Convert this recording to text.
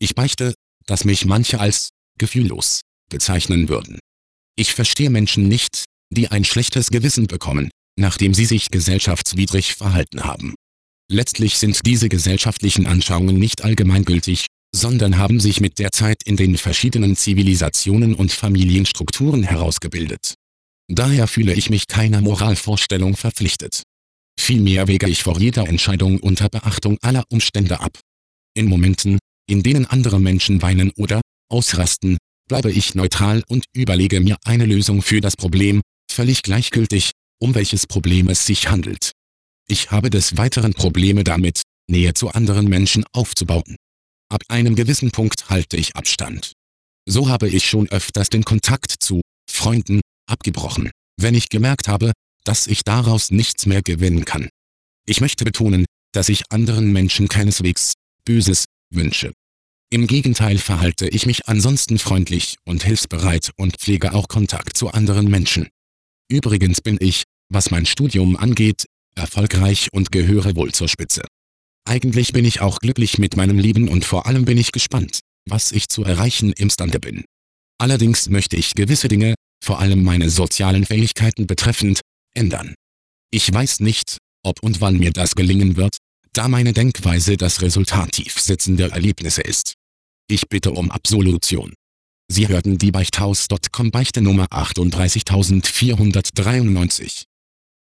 Ich beichte, dass mich manche als gefühllos bezeichnen würden. Ich verstehe Menschen nicht, die ein schlechtes Gewissen bekommen, nachdem sie sich gesellschaftswidrig verhalten haben. Letztlich sind diese gesellschaftlichen Anschauungen nicht allgemeingültig, sondern haben sich mit der Zeit in den verschiedenen Zivilisationen und Familienstrukturen herausgebildet. Daher fühle ich mich keiner Moralvorstellung verpflichtet. Vielmehr wäge ich vor jeder Entscheidung unter Beachtung aller Umstände ab. In Momenten, in denen andere Menschen weinen oder ausrasten, bleibe ich neutral und überlege mir eine Lösung für das Problem, völlig gleichgültig, um welches Problem es sich handelt. Ich habe des Weiteren Probleme damit, Nähe zu anderen Menschen aufzubauen. Ab einem gewissen Punkt halte ich Abstand. So habe ich schon öfters den Kontakt zu Freunden abgebrochen, wenn ich gemerkt habe, dass ich daraus nichts mehr gewinnen kann. Ich möchte betonen, dass ich anderen Menschen keineswegs Böses wünsche. Im Gegenteil verhalte ich mich ansonsten freundlich und hilfsbereit und pflege auch Kontakt zu anderen Menschen. Übrigens bin ich, was mein Studium angeht, erfolgreich und gehöre wohl zur Spitze. Eigentlich bin ich auch glücklich mit meinem Leben und vor allem bin ich gespannt, was ich zu erreichen imstande bin. Allerdings möchte ich gewisse Dinge, vor allem meine sozialen Fähigkeiten betreffend, ändern. Ich weiß nicht, ob und wann mir das gelingen wird, da meine Denkweise das Resultat tiefsitzender Erlebnisse ist. Ich bitte um Absolution. Sie hörten die Beichthaus.com Beichte Nummer 38493.